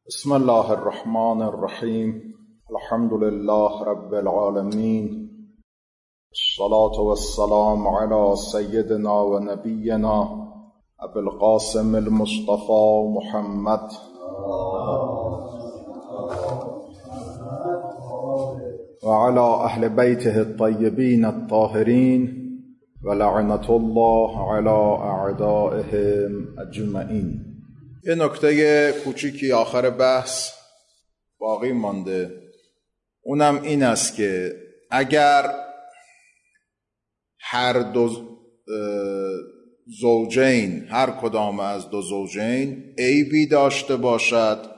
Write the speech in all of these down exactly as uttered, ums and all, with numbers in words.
بسم الله الرحمن الرحیم. الحمد لله رب العالمین، الصلاة والسلام على سیدنا و نبینا ابی القاسم المصطفى محمد و على اهل بیته الطیبین الطاهرین و لعنة الله على اعدائهم اجمعین. یه نکته کوچیکی آخر بحث باقی مانده، اونم این است که اگر هر دو زوجین، هر کدام از دو زوجین عیبی داشته باشد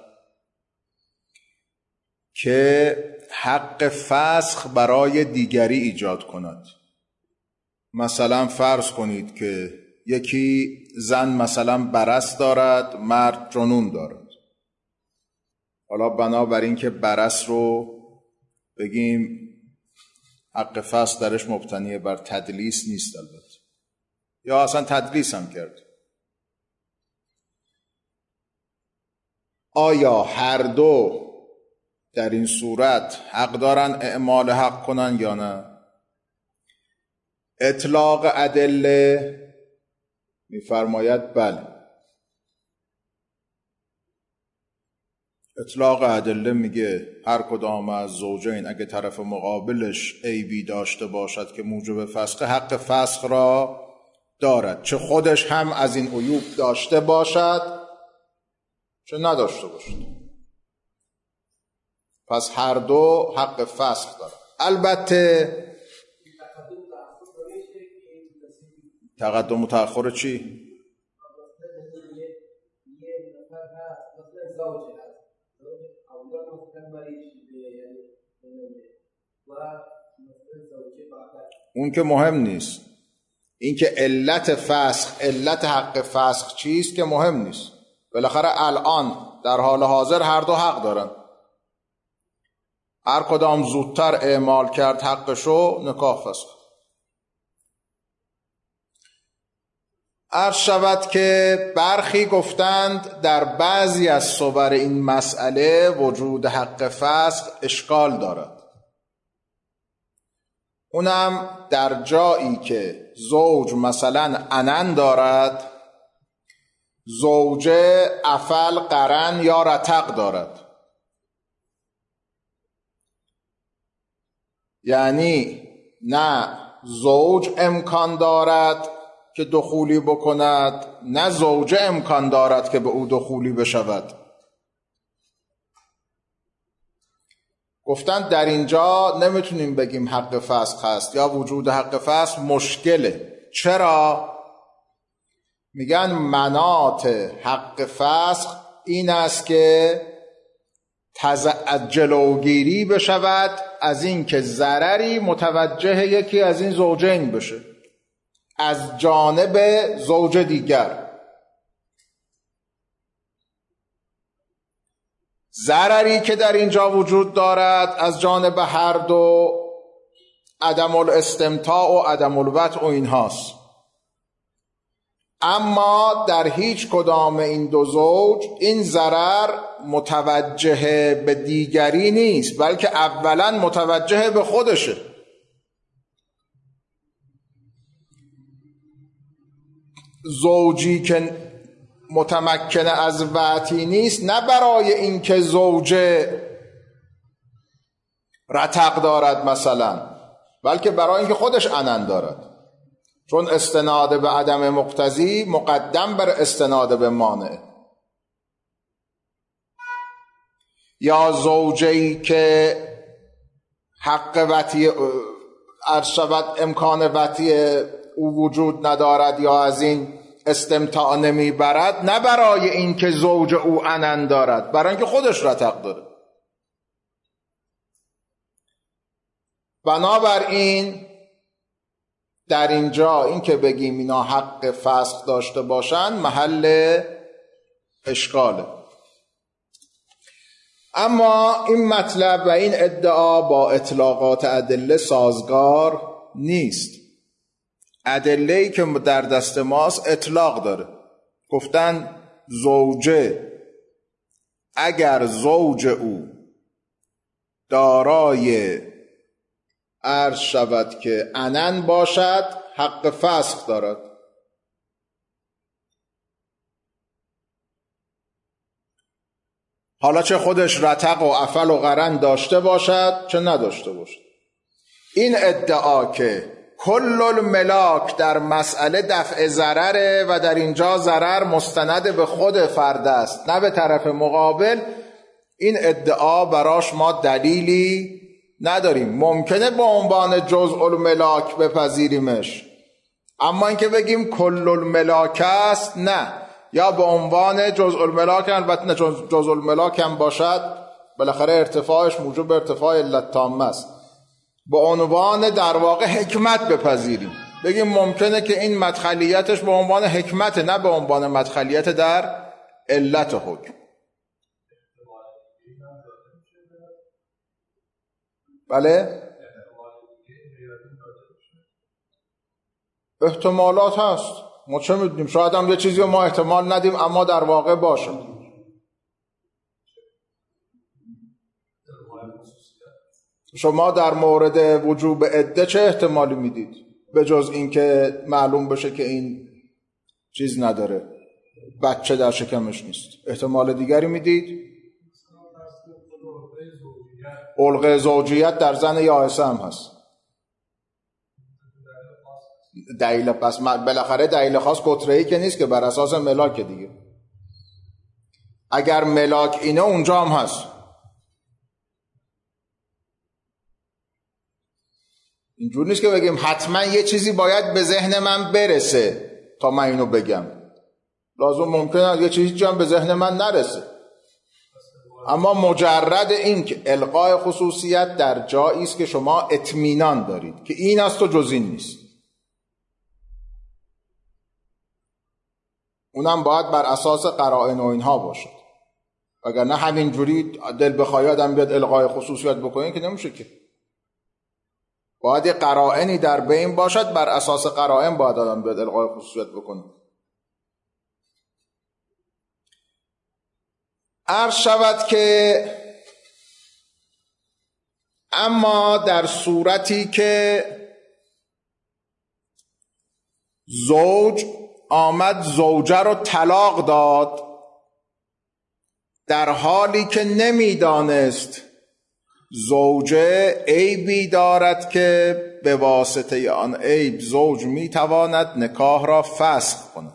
که حق فسخ برای دیگری ایجاد کند. مثلا فرض کنید که یکی زن مثلا برص دارد، مرد جنون دارد. حالا بنابراین که برص رو بگیم حق فسخ درش مبتنی بر تدلیس نیست البته، یا اصلا تدلیس هم کرد. آیا هر دو در این صورت حق دارن اعمال حق کنن یا نه؟ اطلاق ادله می‌فرماید بله. اطلاق ادله میگه هر کدام از زوجین اگه طرف مقابلش عیبی داشته باشد که موجب فسخ، حق فسخ را دارد، چه خودش هم از این عیوب داشته باشد چه نداشته باشد. پس هر دو حق فسخ دارد. البته تقدم و تأخر چی؟ اون که مهم نیست. این که علت فسخ، علت حق فسخ چیست که مهم نیست. بالاخره الان در حال حاضر هر دو حق دارن. هر کدام زودتر اعمال کرد حقشو، نکاح فسخ. عرض شود که برخی گفتند در بعضی از صور این مسئله وجود حق فسخ اشکال دارد. اونم در جایی که زوج مثلا عنن دارد، زوجه افل، قرن یا رتق دارد. یعنی نه زوج امکان دارد که دخولی بکند، نه زوجه امکان دارد که به او دخولی بشود. گفتند در اینجا نمیتونیم بگیم حق فسخ هست یا وجود حق فسخ مشکله. چرا؟ میگن مناط حق فسخ این است که جلوگیری بشود از این که ضرری متوجه یکی از این زوجین بشه از جانب زوج دیگر. ضرری که در اینجا وجود دارد از جانب هر دو عدم الاستمتاع و عدم الوطء و اینهاست. اما در هیچ کدام این دو زوج این ضرر متوجه به دیگری نیست، بلکه اولا متوجه به خودشه. زوجی که متمکن از وطئی نیست، نه برای اینکه زوجه رتق دارد مثلا، بلکه برای اینکه خودش عنن دارد، چون استناد به عدم مقتضی مقدم بر استناد به مانع. یا زوجه‌ای که حق وطئی ارشد امکان وطئی او وجود ندارد یا از این استمتاع نمی برد، نه برای این که زوج او عنن دارد، برای اینکه خودش رتق داره. بنابراین در اینجا این که بگیم اینا حق فسخ داشته باشن محل اشکاله. اما این مطلب و این ادعا با اطلاقات ادله سازگار نیست. ادله‌ای که در دست ماست اطلاق داره. گفتن زوجه اگر زوج او دارای عرض شود که عنن باشد حق فسخ دارد. حالا چه خودش رتق و عفل و قرن داشته باشد چه نداشته باشد. این ادعا که کل الملاک در مسئله دفع ضرره و در اینجا ضرر مستند به خود فرد است نه به طرف مقابل، این ادعا براش ما دلیلی نداریم. ممکنه به عنوان جزء الملاک بپذیریمش، اما اینکه بگیم کل الملاک است نه. یا به عنوان جزء الملاک، البته نه جزء الملاک هم باشد بالاخره ارتفاعش موجب ارتفاع علت تامه است، به عنوان در واقع حکمت بپذیریم، بگیم ممکنه که این مدخلیتش به عنوان حکمت نه به عنوان مدخلیت در علت حکم. بله احتمالات هست، ما چه میدونیم، شاید هم یه چیزی رو ما احتمال ندیم اما در واقع باشه. شما در مورد وجوب عده چه احتمالی میدید به جز اینکه معلوم بشه که این چیز نداره، بچه در شکمش نیست؟ احتمال دیگری میدید؟ علقه زوجیت در زن یائسه هم هست. دلیل پس بالاخره دلیل خاص کتره‌ای که نیست که بر اساس ملاک دیگه. اگر ملاک اینه اونجا هم هست. اینجور نیست که بگیم حتما یه چیزی باید به ذهن من برسه تا من اینو بگم. لازم ممکنه یه چیزی هم به ذهن من نرسه، اما مجرد این که القای خصوصیت در جایی است که شما اطمینان دارید که این است و جز این نیست، اونم باید بر اساس قرائن و اینها باشد. اگر نه همینجوری دل بخواد آدم بیاد القای خصوصیت بکنه که نمیشه که. باید قرائنی در بین باشد، بر اساس قرائن باید آدم بیاد القای خصوصیت بکنه. عرض شود که اما در صورتی که زوج آمد زوجه رو طلاق داد در حالی که نمیدانست زوجه عیبی دارد که به واسطه آن عیب زوج میتواند نکاح را فسخ کند.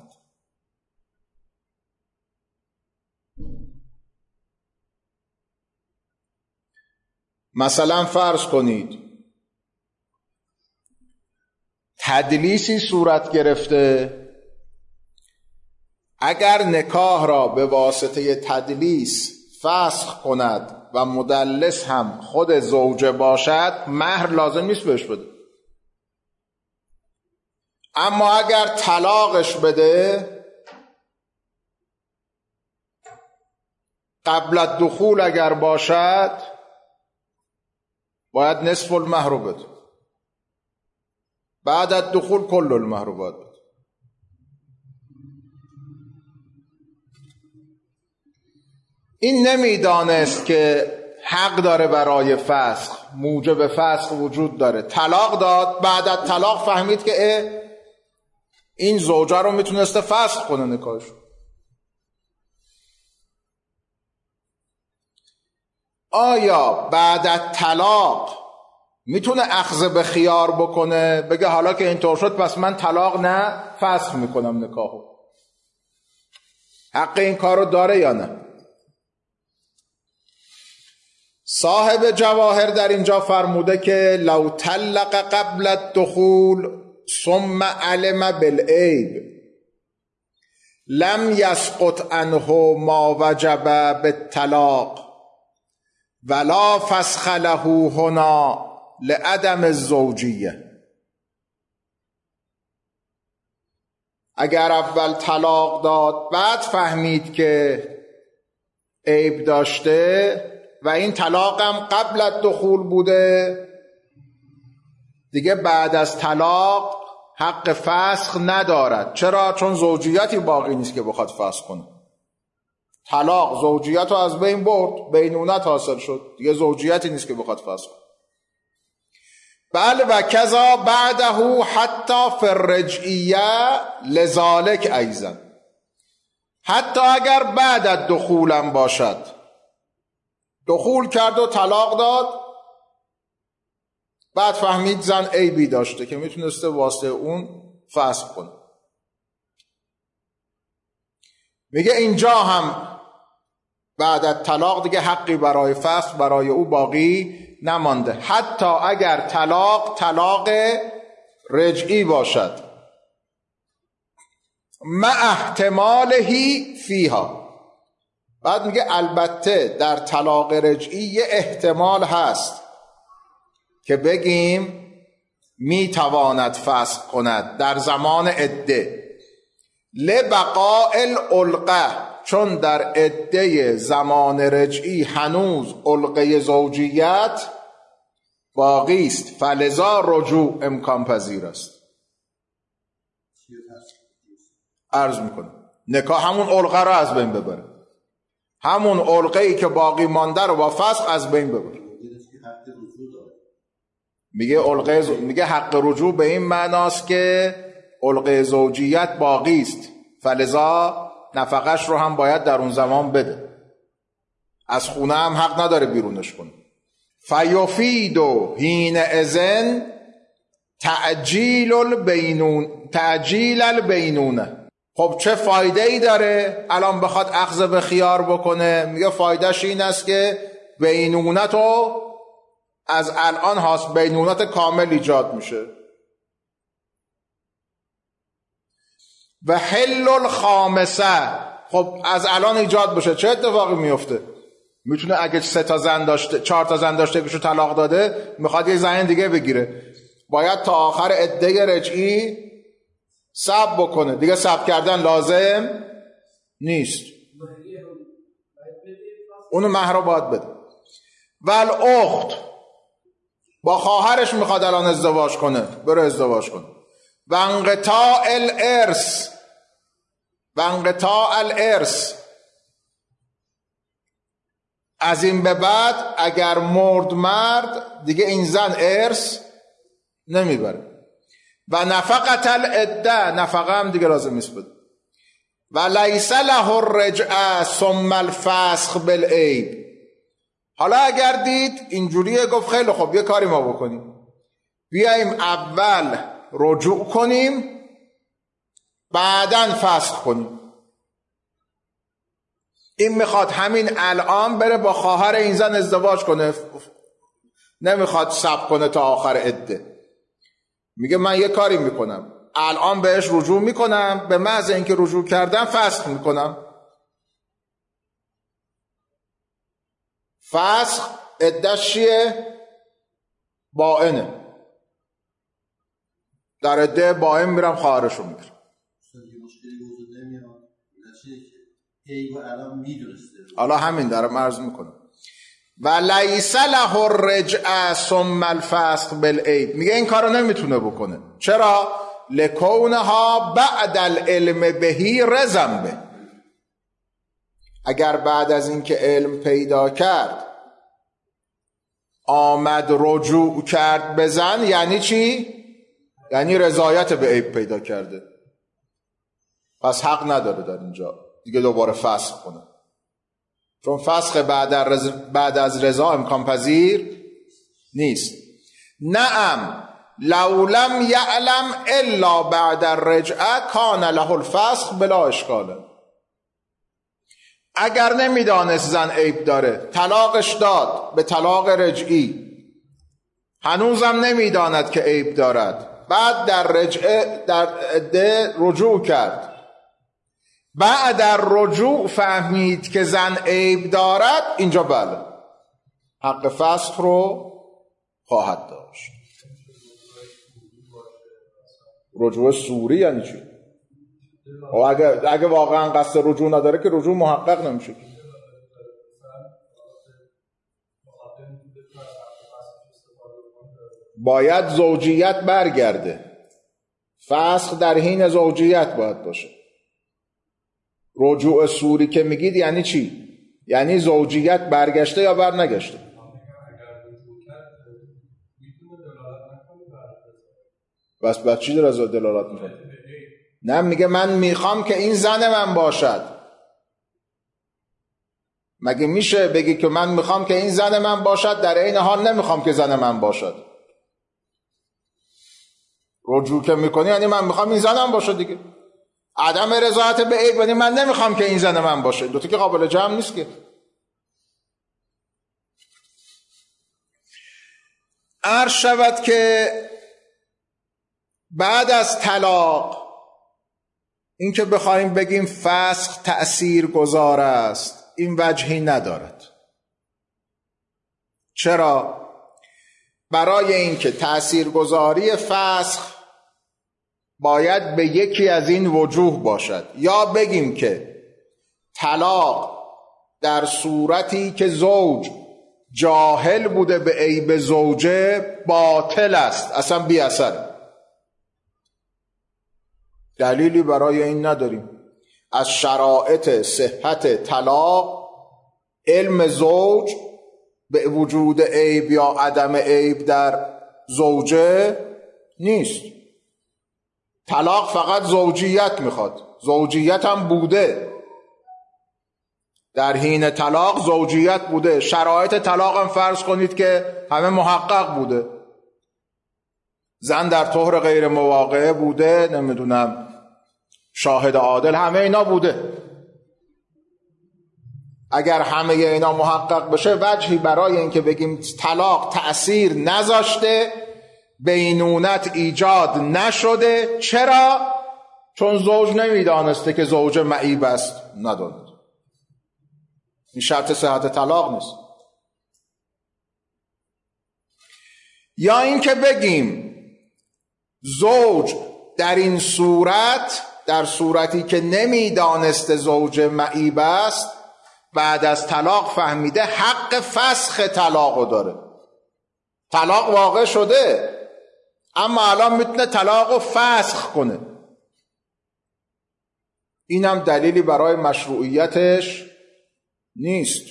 مثلا فرض کنید تدلیسی صورت گرفته، اگر نکاح را به واسطه تدلیس فسخ کند و مدلس هم خود زوجه باشد مهر لازم نیست بهش بده، اما اگر طلاقش بده قبل الدخول اگر باشد باید نصف المهر رو بده، بعد الدخول کل المهر رو باید بده. این نمیدانست که حق داره برای فسخ، موجب فسخ وجود داره، طلاق داد، بعد از طلاق فهمید که این زوجه رو میتونسته فسخ کنه نکاحش. آیا بعد از طلاق میتونه اخذ به خیار بکنه، بگه حالا که اینطور شد پس من طلاق نه فسخ میکنم نکاحو؟ حق این کارو داره یا نه؟ صاحب جواهر در اینجا فرموده که لو طلق قبل الدخول ثم علم بالعیب لم یسقط عنه ما وجب بالطلاق ولا فسخ له هنا لعدم الزوجیه. اگر اول طلاق داد بعد فهمید که عیب داشته و این طلاقم قبل از دخول بوده، دیگه بعد از طلاق حق فسخ ندارد. چرا؟ چون زوجیتی باقی نیست که بخواد فسخ کنه. طلاق زوجیت رو از بین برد، بینونت حاصل شد، دیگه زوجیتی نیست که بخواد فسخ. بله و کذا بعده حتی فی الرجعیه لذالک ایضا، حتی اگر بعد از دخولم باشد، دخول کرد و طلاق داد، بعد فهمید زن عیبی داشته که میتونسته واسه اون فسخ کنه، میگه اینجا هم بعد از طلاق دیگه حقی برای فسخ برای او باقی نمانده، حتی اگر طلاق طلاق رجعی باشد، مع احتمالهی فیها. بعد میگه البته در طلاق رجعی یه احتمال هست که بگیم میتواند فسخ کند در زمان عده، لبقاء العلقه، چون در عده زمان رجعی هنوز علقه زوجیت باقی است، فلذا رجوع امکان پذیر است. عرض میکنه نکاح همون علقه رو از بین ببره، همون علقه ای که باقی مانده رو با فسخ از بین ببره. میگه علقه ز... میگه حق رجوع به این معناست که علقه زوجیت باقی است، فلذا نفقش رو هم باید در اون زمان بده، از خونه هم حق نداره بیرونش کنه. فیفید حین اذن تعجیل البینون تعجیل البینونه. خب چه فایده ای داره الان بخواد اخذ به خیار بکنه؟ میگه فایدهش این است که بینونت رو از الان هاست، بینونت کامل ایجاد میشه. و حل الخامسه، خب از الان ایجاد بشه چه اتفاقی میفته؟ میتونه اگه سه تا زن داشته چهار تا زن داشته که طلاق داده میخواد یه زن دیگه بگیره، باید تا آخر عده رجعی صبر بکنه، دیگه صبر کردن لازم نیست، اونو مهر رو باید بده. و الاخت، با خواهرش میخواد الان ازدواج کنه، بره ازدواج کنه. و انقطاع الارث، و انقطاع الارث، از این به بعد اگر مرد مرد دیگه این زن ارث نمیبره. و نفقت العده، نفقه هم دیگه لازم نیست بده. و لیس له الرجعه ثم الفسخ بالعیب. حالا اگر دید اینجوریه، گفت خیلی خوب یه کاری ما بکنیم، بیاییم اول رجوع کنیم بعدن فسخ کنیم. این میخواد همین الان بره با خواهر این زن ازدواج کنه، نمیخواد صبر کنه تا آخر عده. میگه من یه کاری میکنم، الان بهش رجوع میکنم، به محض اینکه رجوع کردم فسخ میکنم. فسخ عده‌اش چیه؟ باینه. در عده باین میرم خواهرش رو میگیرم. حالا همین دارم عرض میکنم. و لیس له الرجعه ثم الفسخ بالعیب، میگه این کارو نمیتونه بکنه. چرا؟ لکونها بعد العلم بهی رزم به، اگر بعد از اینکه علم پیدا کرد آمد رجوع کرد بزن، یعنی چی؟ یعنی رضایت به عیب پیدا کرده، پس حق نداره در اینجا دیگه دوباره فسخ کنه، چون فسخ بعد, رز... بعد از رضا امکان پذیر نیست. نعم لو لم یعلم الا بعد الرجعه کان له الفسخ بلا اشکال. اگر نمیدانست زن عیب داره، طلاقش داد به طلاق رجعی، هنوزم نمیداند که عیب دارد، بعد در رجعه در عده رجوع کرد، بعد در رجوع فهمید که زن عیب دارد، اینجا بله حق فسخ رو خواهد داشت. رجوع سوری یعنی چی؟ و اگه, اگه واقعا قصد رجوع نداره که رجوع محقق نمیشه. باید زوجیت برگرده، فسخ در حین زوجیت باید باشه. رجوع سوری که میگید یعنی چی؟ یعنی زوجیت برگشته یا برنگشته؟ بس بس چی در از دلالت میکنه؟ نه میگه من میخوام که این زن من باشد. مگه میشه بگی که من میخوام که این زن من باشد در این حال نمیخوام که زن من باشد؟ رجوع که میکنی یعنی من میخوام این زنم باشه دیگه. عدم رضایت به عیب یعنی من نمیخوام که این زن من باشه. دوتا که قابل جمع نیست که. عرض شود که بعد از طلاق این که بخوایم بگیم فسخ تأثیر گذار است این وجهی ندارد. چرا؟ برای اینکه تأثیرگذاری فسخ باید به یکی از این وجوه باشد. یا بگیم که طلاق در صورتی که زوج جاهل بوده به عیب زوجه باطل است، اصلا بی اثر. دلیلی برای این نداریم. از شرایط صحت طلاق علم زوج به وجود عیب یا عدم عیب در زوجه نیست. طلاق فقط زوجیت میخواد. زوجیت هم بوده، در حین طلاق زوجیت بوده. شرایط طلاق هم فرض کنید که همه محقق بوده. زن در طهر غیر مواقعه بوده، نمیدونم شاهد عادل، همه اینا بوده. اگر همه اینا محقق بشه وجهی برای اینکه بگیم طلاق تأثیر نذاشته، بینونت ایجاد نشده. چرا؟ چون زوج نمیدانسته که زوج معیب است، نداند. این شرط صحت طلاق نیست. یا اینکه بگیم زوج در این صورت، در صورتی که نمیدانسته زوج معیب است، بعد از طلاق فهمیده حق فسخ طلاقو داره. طلاق واقع شده اما الان میتونه طلاقو فسخ کنه. اینم دلیلی برای مشروعیتش نیست.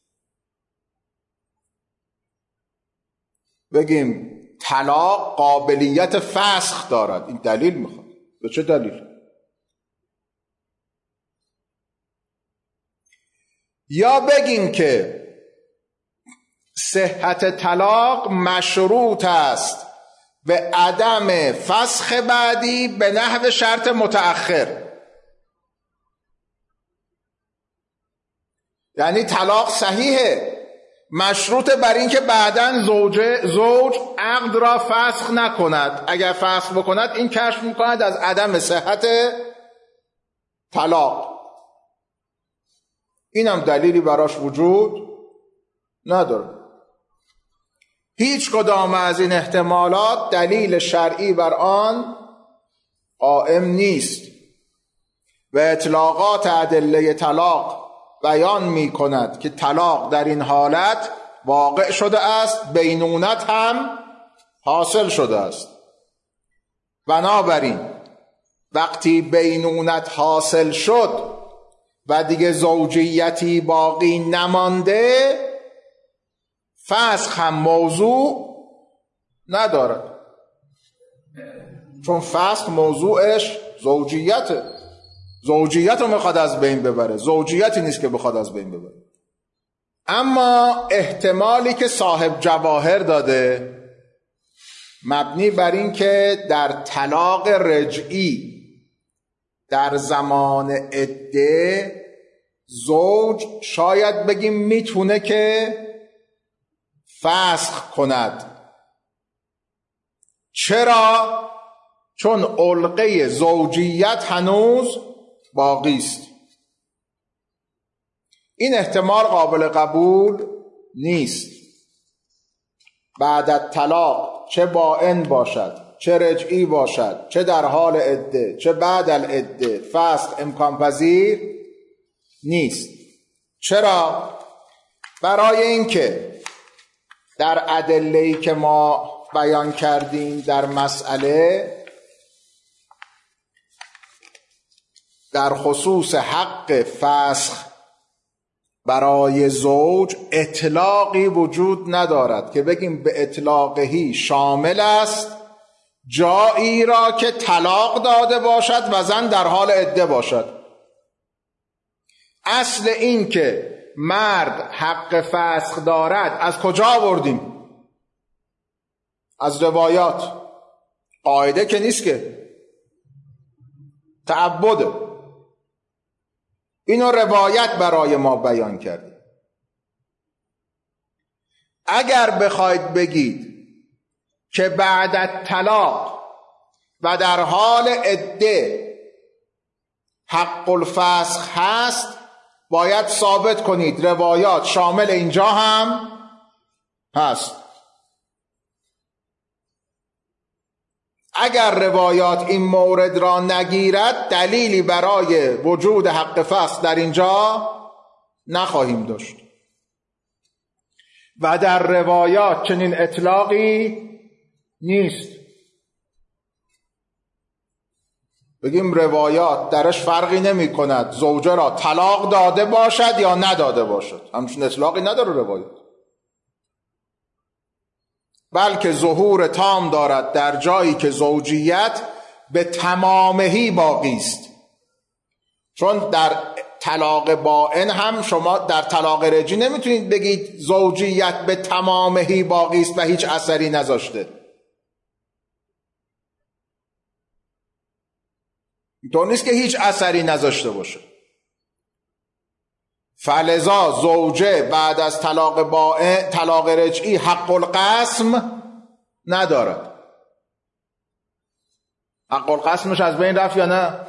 بگیم طلاق قابلیت فسخ دارد، این دلیل میخواد. به چه دلیل؟ یا بگیم که صحت طلاق مشروط است به عدم فسخ بعدی به نحو شرط متأخر. یعنی طلاق صحیحه، مشروط بر این که بعداً زوج زوج عقد را فسخ نکند. اگر فسخ بکند این کشف میکند از عدم صحت طلاق. اینم دلیلی براش وجود نداره. هیچ کدام از این احتمالات دلیل شرعی بر آن قائم نیست و اطلاقات ادله طلاق بیان می کند که طلاق در این حالت واقع شده است، بینونت هم حاصل شده است. بنابراین وقتی بینونت حاصل شد و دیگه زوجیتی باقی نمانده، فسخ هم موضوع ندارد، چون فسخ موضوعش زوجیته. زوجیت رو میخواد از بین ببره، زوجیتی نیست که بخواد از بین ببره. اما احتمالی که صاحب جواهر داده مبنی بر این که در طلاق رجعی در زمان عده زوج شاید بگیم میتونه که فسخ کند. چرا؟ چون علقه زوجیت هنوز باقی است. این احتمال قابل قبول نیست. بعد از طلاق چه باین باشد، چه رجعی باشد، چه در حال عده، چه بعد العده، فسخ امکان پذیر نیست. چرا؟ برای اینکه در ادله‌ای که ما بیان کردیم در مسئله، در خصوص حق فسخ برای زوج اطلاقی وجود ندارد که بگیم به اطلاقهی شامل است جایی را که طلاق داده باشد و زن در حال عده باشد. اصل این که مرد حق فسخ دارد از کجا آوردیم؟ از روایات. قاعده که نیست که، تعبده. اینو روایت برای ما بیان کرده. اگر بخواید بگید که بعد از طلاق و در حال عده حق الفسخ هست، باید ثابت کنید روایات شامل اینجا هم هست. اگر روایات این مورد را نگیرد، دلیلی برای وجود حق فسخ در اینجا نخواهیم داشت. و در روایات چنین اطلاقی نیست. بگیم روایات درش فرقی نمی کند زوجه را طلاق داده باشد یا نداده باشد، همچون اطلاقی نداره روایات، بلکه ظهور تام دارد در جایی که زوجیت به تمامهی باقی است. چون در طلاق بائن هم شما در طلاق رجعی نمیتونید بگید زوجیت به تمامهی باقی است و هیچ اثری نذاشته. اینطور نیست که هیچ اثری نذاشته باشه. فلذا زوجه بعد از طلاق بائن طلاق رجعی حق القسم ندارد. حق القسمش از بین رفت یا نه؟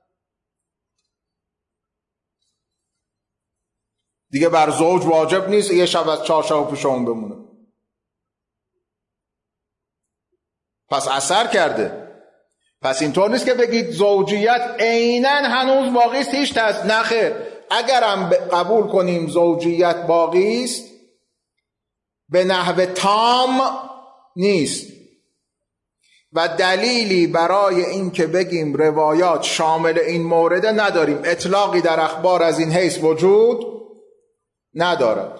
دیگه بر زوج واجب نیست یه شب از چهار شب پیش اون بمونه. پس اثر کرده. پس اینطور نیست که بگید زوجیت عیناً هنوز باقی است، هیچ تاثیر نخه. اگرم قبول کنیم زوجیت باقی است، به نحو تام نیست و دلیلی برای این که بگیم روایات شامل این مورد نداریم. اطلاقی در اخبار از این حیث وجود ندارد.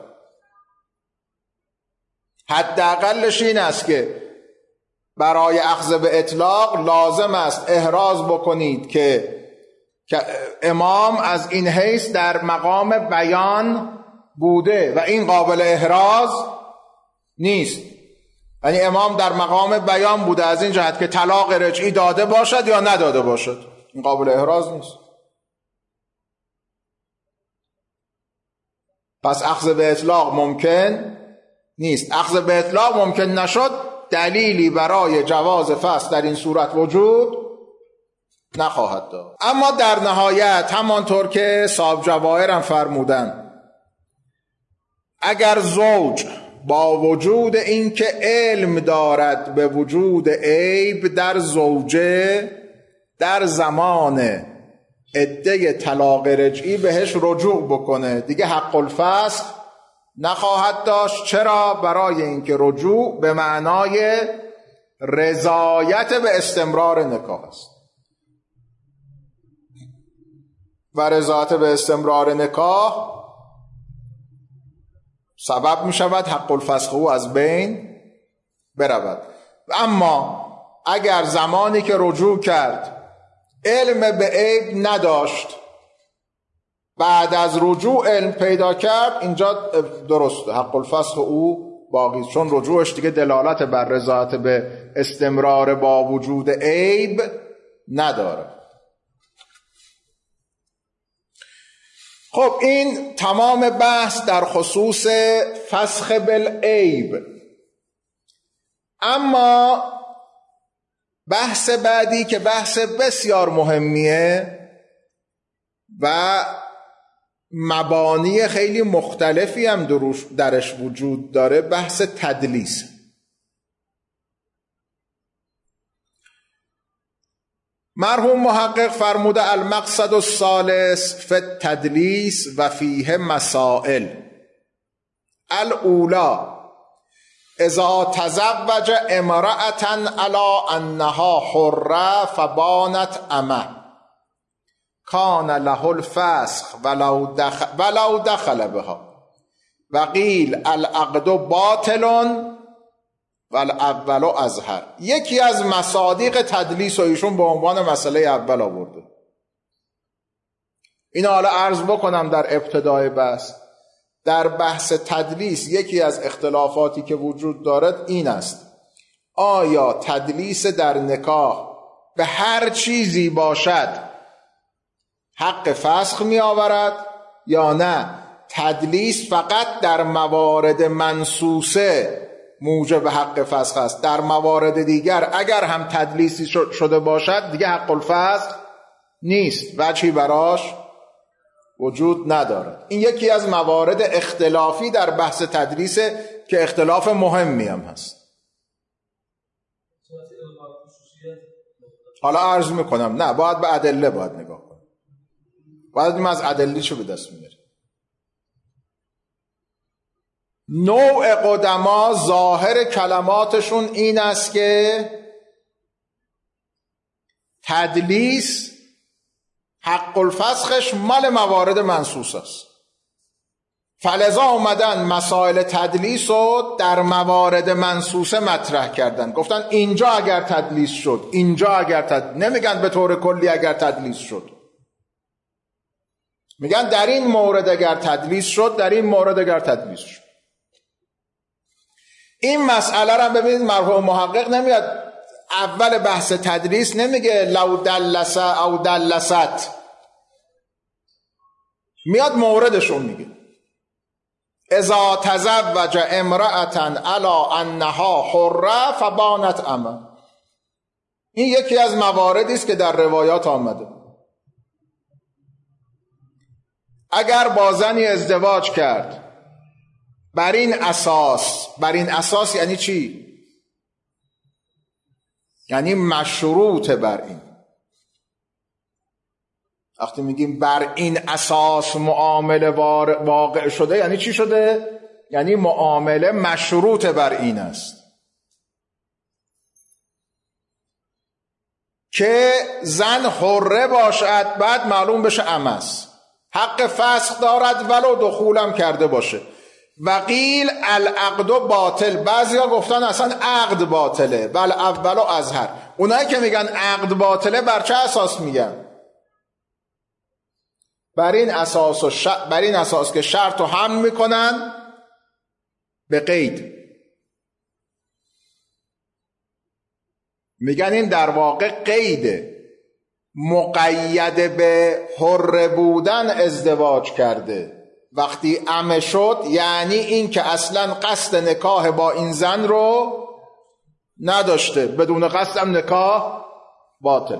حداقلش این است که برای اخذ به اطلاق لازم است احراز بکنید که امام از این حیث در مقام بیان بوده و این قابل احراز نیست. یعنی امام در مقام بیان بوده از این جهت که طلاق رجعی داده باشد یا نداده باشد، این قابل احراز نیست. پس اخذ به اطلاق ممکن نیست. اخذ به اطلاق ممکن نشد، دلیلی برای جواز فسخ در این صورت وجود نخواهد داشت. اما در نهایت همانطور که صاحب جواهر هم فرمودن، اگر زوج با وجود اینکه علم دارد به وجود عیب در زوجه در زمان عده طلاق رجعی بهش رجوع بکنه، دیگه حق الفسخ نخواهد داشت. چرا؟ برای اینکه رجوع به معنای رضایت به استمرار نکاح است و رضایت به استمرار نکاح سبب می شود حق الفسخ او از بین برود. اما اگر زمانی که رجوع کرد علم به عیب نداشت، بعد از رجوع علم پیدا کرد، اینجا درسته حق الفسخ او باقی، چون رجوعش دیگه دلالت بر رضایت به استمرار با وجود عیب نداره. خب این تمام بحث در خصوص فسخ بالعیب. اما بحث بعدی که بحث بسیار مهمیه و مبانی خیلی مختلفی هم درش وجود داره، بحث تدلیس. مرحوم محقق فرموده المقصد الثالث فی التدلیس و فیه مسائل. الاولا اذا تزوج امرأة علی انها حره فبانت امه کان له الفسخ ولو دخل, ولو دخل بها و قیل العقد باطل والاول اظهر. یکی از مصادیق تدلیس و ایشون به عنوان مسئله اول آورده. این حالا عرض بکنم در ابتدای بحث. در بحث تدلیس یکی از اختلافاتی که وجود دارد این است: آیا تدلیس در نکاح به هر چیزی باشد حق فسخ می آورد یا نه تدلیس فقط در موارد منصوصه موجب حق فسخ است، در موارد دیگر اگر هم تدلیسی شده باشد دیگه حق الفسخ نیست، وجهی براش وجود ندارد. این یکی از موارد اختلافی در بحث تدریسه که اختلاف مهمی هم هست. حالا عرض میکنم نه، باید به ادله باید نگاه کنیم، باید بیم از ادله چه به دست میاریم. نوع قدما ظاهر کلماتشون این است که تدلیس حق الفسخش مال موارد منصوص است. فلذا اومدن مسائل تدلیس رو در موارد منصوصه مطرح کردن، گفتن اینجا اگر تدلیس شد، اینجا اگر تد... نمیگن به طور کلی اگر تدلیس شد، میگن در این مورد اگر تدلیس شد، در این مورد اگر تدلیس شد. این مسئله را ببینید مرحوم محقق نمیاد اول بحث تدریس نمیگه لو دلس او دلست، میاد موردشون میگه اذا تزوج امرأة علی انها حره فبانت امه. این یکی از مواردی است که در روایات آمده. اگر با زنی ازدواج کرد بر این اساس، بر این اساس یعنی چی؟ یعنی مشروط بر این. وقتی میگیم بر این اساس معامله واقع شده یعنی چی شده؟ یعنی معامله مشروط بر این است که زن حره باشد، بعد معلوم بشه امس، حق فسخ دارد ولو دخولم کرده باشه. و قیل العقد باطل، بعضیا گفتن اصلا عقد باطله، بل اول و اظهر. اونایی که میگن عقد باطله بر چه اساس میگن؟ بر این اساس و ش... بر این اساس که شرط رو هم میکنن به قید. میگن این در واقع قیده، مقید به حر بودن ازدواج کرده. وقتی عمه شد یعنی این که اصلا قصد نکاح با این زن رو نداشته، بدون قصد هم نکاح باطل.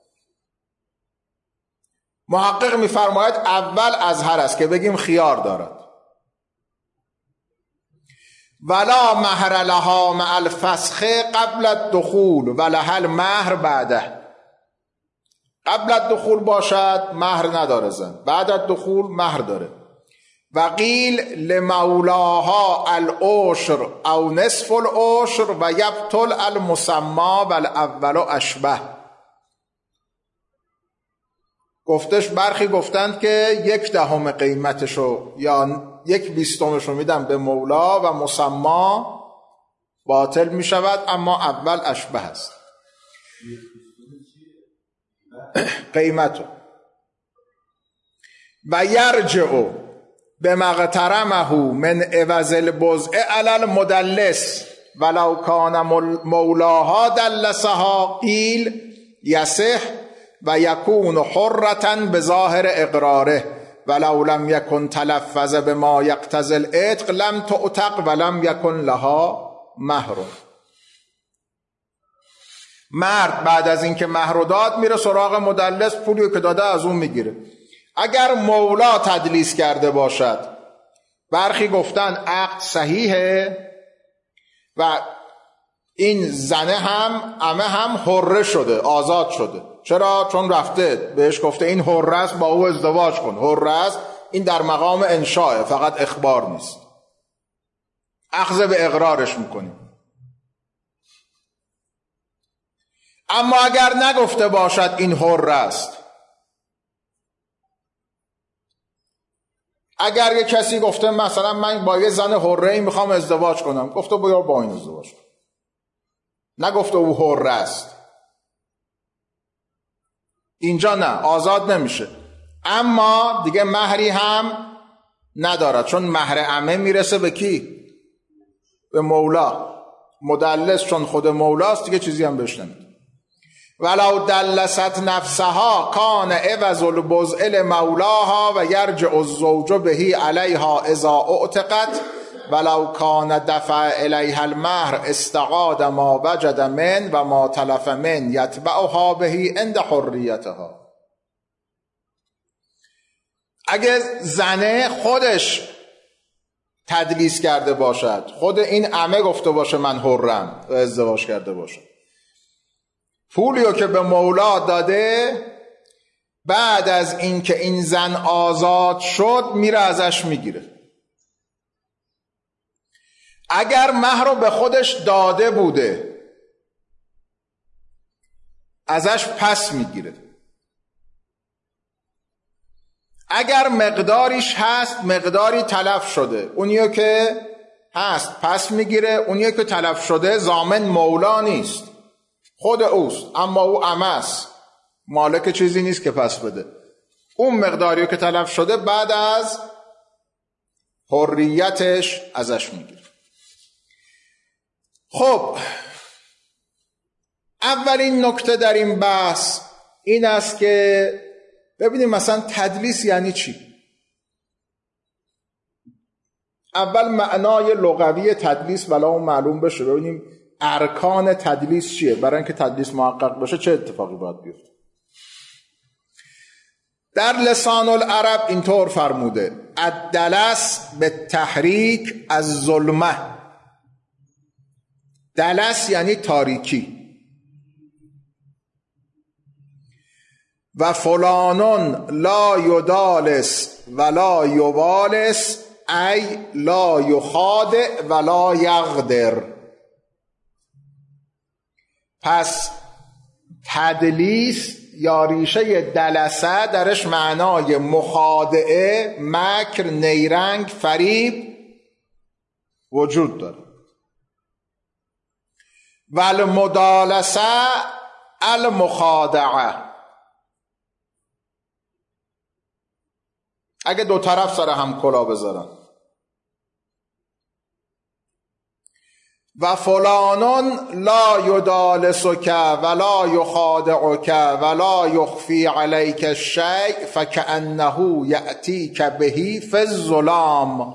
محقق میفرماید اول اظهر است که بگیم خیار دارد. ولا مهر لها مع الفسخ قبل الدخول ولها المهر بعده. قبل الدخول باشد مهر نداره زن، بعد الدخول مهر داره. و قیل لمولاها العشر او نصف العشر و یبطل المسما و الاول اشبه. گفتش برخی گفتند که یک دهم قیمتشو یا یک بیستمشو میدم به مولا و مسما باطل می شود، اما اول اشبه است. قیمتو و یرجع به مغترمه من عوض البضع علی المدلس ولو کان مولاها دلسها قیل یصح و یکون حرة بظاهر اقراره ولو لم یکن تلفظ بما یقتضی العتق لم تعتق ولم یکن لها مهر. مرد بعد از اینکه مهر داد میره سراغ مدلس، پولی که داده از اون میگیره. اگر مولا تدلیس کرده باشد، برخی گفتن عقد صحیحه و این زنه هم عمه هم حره شده، آزاد شده. چرا؟ چون رفته بهش گفته این حره است، با او ازدواج کن. حره است، این در مقام انشاء، فقط اخبار نیست، اخذ به اقرارش میکنیم. اما اگر نگفته باشد این حره است، اگر یه کسی گفته مثلا من با یه زن حره‌ای میخوام ازدواج کنم، گفته باید با این ازدواج کنم، نگفته او حره است. اینجا نه، آزاد نمیشه، اما دیگه مهری هم ندارد، چون مهر عمه میرسه به کی؟ به مولا. مدلس چون خود مولاست دیگه چیزی هم بهش نمیده. ولو دلست نفسها کان عوض البذل مولاها و یرجع الزوج بهی علیها اذا اعتقت ولو کان دفع الیها المهر استعاد ما وجد من و ما تلف من یتبعها بهی عند حریتها. اگه زنه خودش تدلیس کرده باشد، خود این عمه گفته باشه من حرم و ازدواج کرده باشه، پولیو که به مولا داده، بعد از این که این زن آزاد شد میره ازش میگیره. اگر مهر رو به خودش داده بوده ازش پس میگیره. اگر مقداریش هست، مقداری تلف شده، اونیو که هست پس میگیره، اونیو که تلف شده ضامن مولا نیست، خود اوست، اما او عمه است، مالک چیزی نیست که پس بده. اون مقداریو که تلف شده بعد از حریتش ازش میگیره. خب اولین نکته در این بحث این است که ببینیم مثلا تدلیس یعنی چی. اول معنای لغوی تدلیس ولی اون معلوم بشه، ببینیم ارکان تدلیس چیه، برای اینکه تدلیس محقق بشه چه اتفاقی باید بیفته. در لسان العرب اینطور فرموده: الدلس به تحریک از ظلمه. دلس یعنی تاریکی. و فلانون لا یدالس ولا یوالس ای لا یخادع ولا یغدر. پس تدلیس یا ریشه دلسه درش معنای مخادعه، مکر، نیرنگ، فریب وجود داره. والمدالسه المخادعه. اگه دو طرف سر هم کلا بذارن. و فلانون لا یدالسک ولا یخادعک ولا یخفی علیک الشیء فکأنه یأتیک بهی فی الظلام.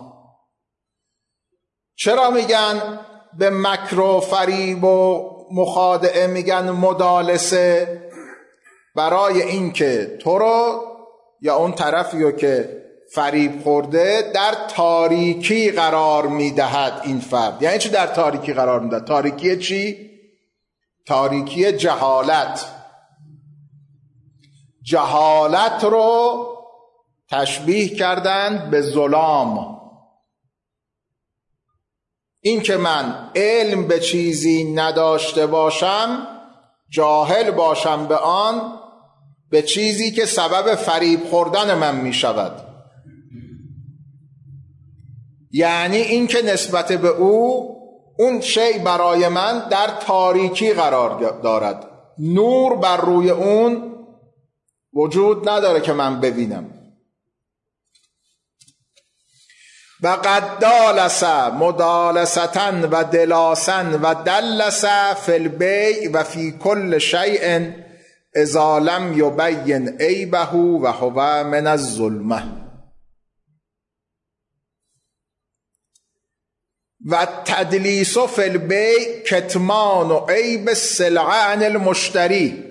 چرا میگن به مکر و فریب و مخادعه میگن مدالسه؟ برای اینکه تو رو یا اون طرفیو که فریب خورده در تاریکی قرار میدهد. این فرد یعنی چی در تاریکی قرار میدهد؟ تاریکی چی؟ تاریکی جهالت. جهالت رو تشبیه کردن به ظلام. این که من علم به چیزی نداشته باشم، جاهل باشم به آن، به چیزی که سبب فریب خوردن من می شود. یعنی این که نسبت به او اون شی برای من در تاریکی قرار دارد، نور بر روی اون وجود نداره که من ببینم. و قد دالس مدالستن و دلاسن و دلس فی البیع و فی کل شیء اذا لم یبین عیبه و هو من الظلمه. و تدلیس فی البیع کتمان و عیب السلعه عن المشتری.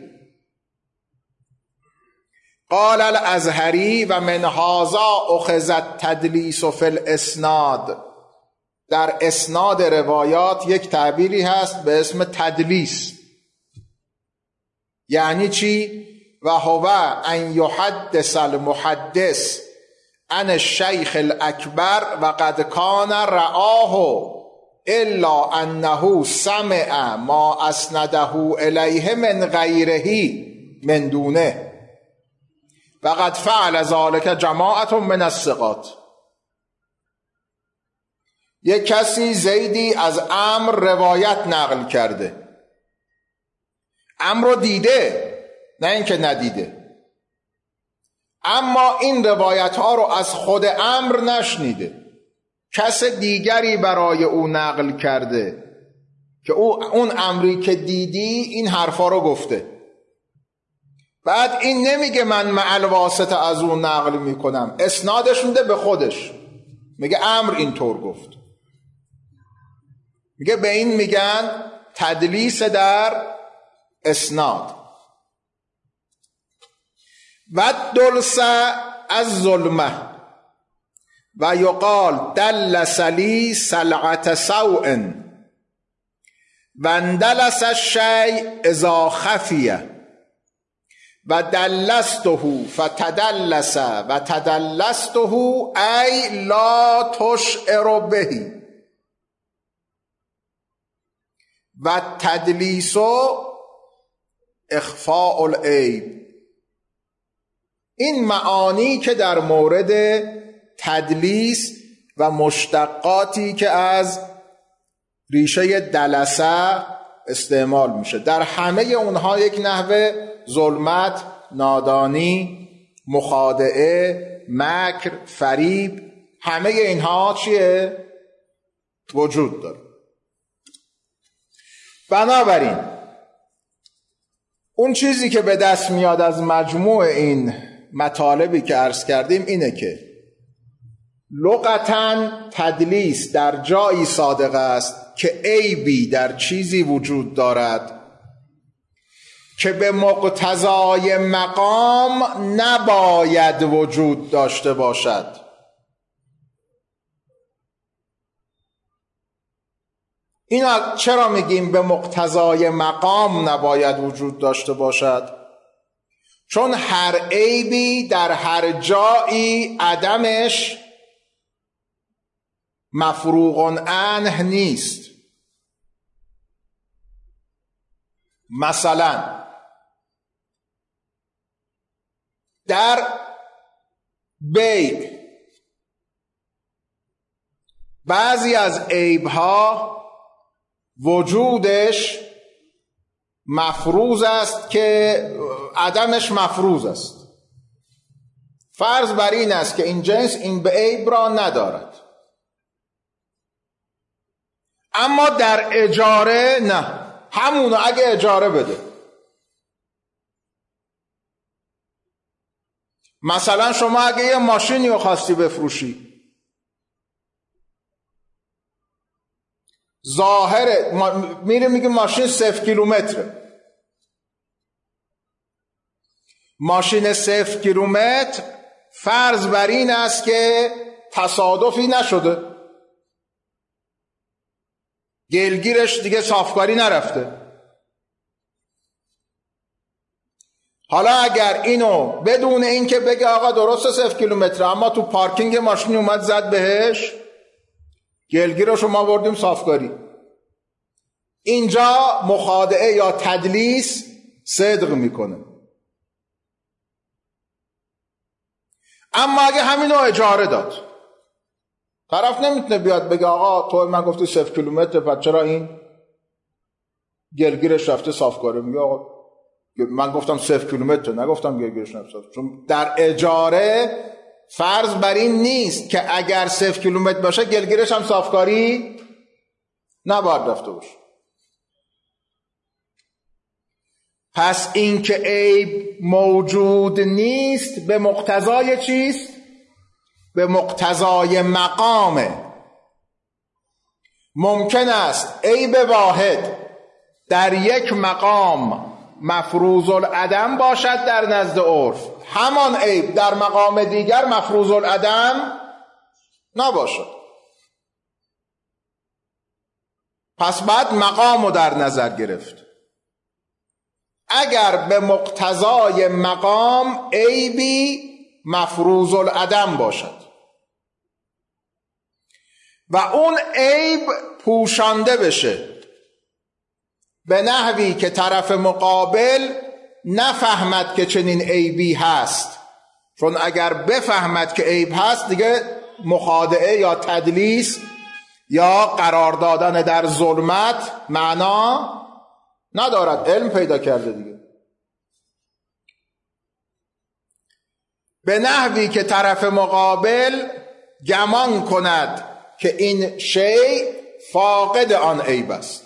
قال الازهری و من هذا اخذ التدلیس فی الاسناد. در اسناد روایات یک تعبیری هست به اسم تدلیس. یعنی چی؟ و هو ان یحدث المحدث عن الشیخ الاکبر و قد کان رآه الا انه سمع ما اسنده الیه من غیره من دونه و قد فعل ذلك جماعت من الثقات. یک کسی زیدی از عمرو روایت نقل کرده، عمرو رو دیده، نه اینکه ندیده، اما این روایت ها رو از خود عمرو نشنیده، کس دیگری برای او نقل کرده که او اون عمری که دیدی این حرفا رو گفته. بعد این نمیگه من معل واسطه از اون نقل میکنم، اسنادش میده به خودش، میگه عمرو اینطور گفت. میگه به این میگن تدلیس در اسناد. و دلس از ظلمه و یقال دلس لی سلعت سوء و اندلس الشیء اذا خفیه و دلسته فتدلس و تدلسته ای لا تشعر به و تدلیس اخفاء العیب. این معانی که در مورد تدلیس و مشتقاتی که از ریشه دلسه استعمال میشه، در همه اونها یک نحوه ظلمت، نادانی، مخادعه، مکر، فریب، همه اینها چیه؟ وجود داره. بنابراین اون چیزی که به دست میاد از مجموع این مطالبی که عرض کردیم اینه که لغتاً تدلیس در جایی صادق است که عیبی در چیزی وجود دارد که به مقتضای مقام نباید وجود داشته باشد. اینا چرا میگیم به مقتضای مقام نباید وجود داشته باشد؟ چون هر عیبی در هر جایی عدمش مفروغ عنه نیست. مثلا در بیع بعضی از عیبها وجودش مفروض است که عدمش مفروض است. فرض بر این است که این جنس این به عیب را ندارد، اما در اجاره نه، همونو اگه اجاره بده. مثلا شما اگه یه ماشینی رو خواستی بفروشی، ظاهره میره میگه ماشین صفر کیلومتره، ماشین صفر کیلومتر فرض بر این است که تصادفی نشده، گلگیرش دیگه صافکاری نرفته. حالا اگر اینو بدون این که بگه آقا درسته صفر کیلومتر، اما تو پارکینگ ماشین اومد زد بهش، گلگیرش شما بردیم صافکاری، اینجا مخادعه یا تدلیس صدق میکنه. اما اگه همینو اجاره داد، طرف نمیتونه بیاد بگه آقا تو من گفتی صفر کیلومتر، پس چرا این گلگیرش رفته صافکاری؟ میگه آقا من گفتم صفر کیلومتر، نگفتم گلگیرش رفته. چون در اجاره فرض بر این نیست که اگر صفر کیلومتر باشه گلگیرش هم صافکاری نباید رفته باشه. پس این که عیب موجود نیست به مقتضای چیست؟ به مقتضای مقامه. ممکن است عیب واحد در یک مقام مفروض العدم باشد در نزد عرف، همان عیب در مقام دیگر مفروض العدم نباشد. پس بعد مقامو در نظر گرفت. اگر به مقتضای مقام عیبی مفروض العدم باشد و اون عیب پوشانده بشه به نحوی که طرف مقابل نفهمد که چنین عیبی هست، چون اگر بفهمد که عیب هست دیگه مخادعه یا تدلیس یا قرار دادن در ظلمت معنا ندارد، علم پیدا کرده دیگه. به نحوی که طرف مقابل گمان کند که این شیء فاقد آن عیب است.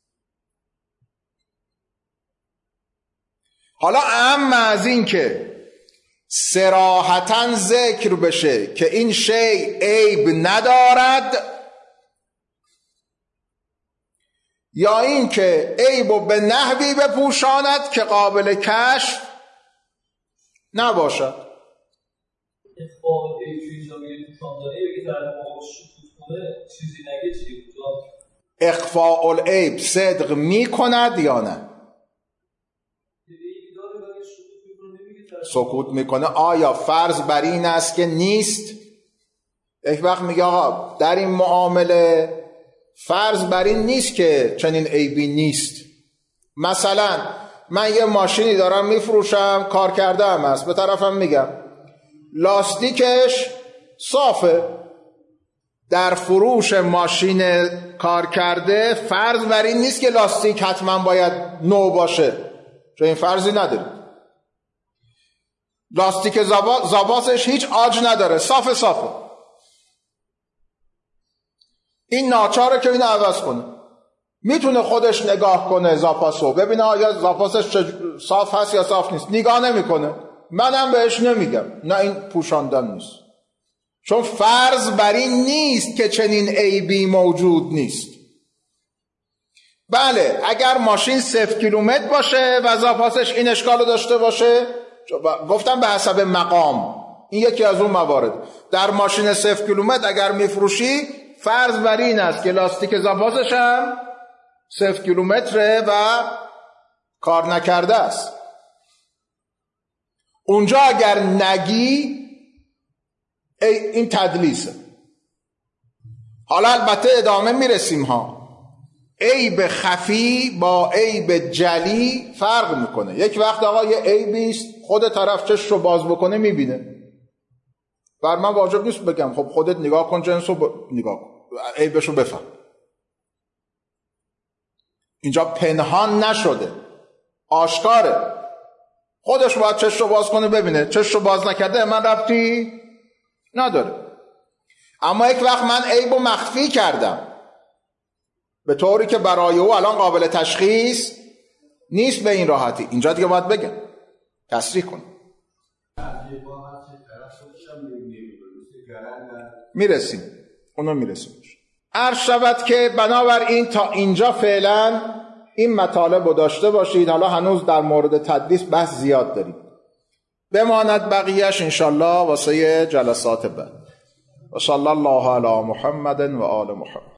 حالا اهم از این که صراحتاً ذکر بشه که این شیء عیب ندارد، یا این که عیبو به نحوی بپوشاند که قابل کشف نباشد. اخفاء عیب توی جامعه پوشاندنی بگه طرف مقابل سکوت کنه چیزی نگه چیه؟ اخفاء العیب صدق می کند یا نه؟ سکوت میکنه. آیا فرض بر این است که نیست؟ یک وقت میگه آقا در این معامله فرض بر این نیست که چنین عیبی نیست. مثلا من یه ماشینی دارم میفروشم، کار کرده هم هست، به طرفم میگم لاستیکش صافه. در فروش ماشین کار کرده فرض بر این نیست که لاستیک حتما باید نو باشه، چون این فرضی نداره. لاستیک زاباسش هیچ آج نداره، صافه صافه. این ناچاره که اینو عوض کنه. میتونه خودش نگاه کنه زاپاسو، ببینه آیا زاپاسش صاف هست یا صاف نیست. نگاه نمیکنه، منم بهش نمیگم. نه، این پوشاندن نیست، چون فرض بر این نیست که چنین عیبی موجود نیست. بله، اگر ماشین صفر کیلومتر باشه و زاپاسش این اشکالو داشته باشه، گفتم به حسب مقام، این یکی از اون موارد. در ماشین صفر کیلومتر اگر میفروشی فرض بر این است که لاستیک زاپاسش هم صفر کیلومتره و کار نکرده است. اونجا اگر نگی این تدلیسه. حالا البته ادامه میرسیم ها. عیب خفی با عیب جلی فرق میکنه. یک وقت آقا یه عیبیست خود طرف چشم رو باز بکنه میبینه، بر من واجب نیست بگم خب خودت نگاه کن جنسو ب... نگاه کن عیبشو بفهم. اینجا پنهان نشده، آشکاره. خودش باید چشم رو باز کنه ببینه، چشم رو باز نکرده من ربطی نداره. اما یک وقت من عیبو مخفی کردم به طوری که برای او الان قابل تشخیص نیست به این راحتی، اینجا دیگه باید بگم، تصریح کنم. میرسیم اونو میرسیم. عرض شود که بنابراین تا اینجا فعلا این مطالب رو داشته باشید. حالا هنوز در مورد تدلیس بحث زیاد داریم، بماند بقیهش انشالله واسه جلسات بعد. و صلی الله علی محمد و آل محمد.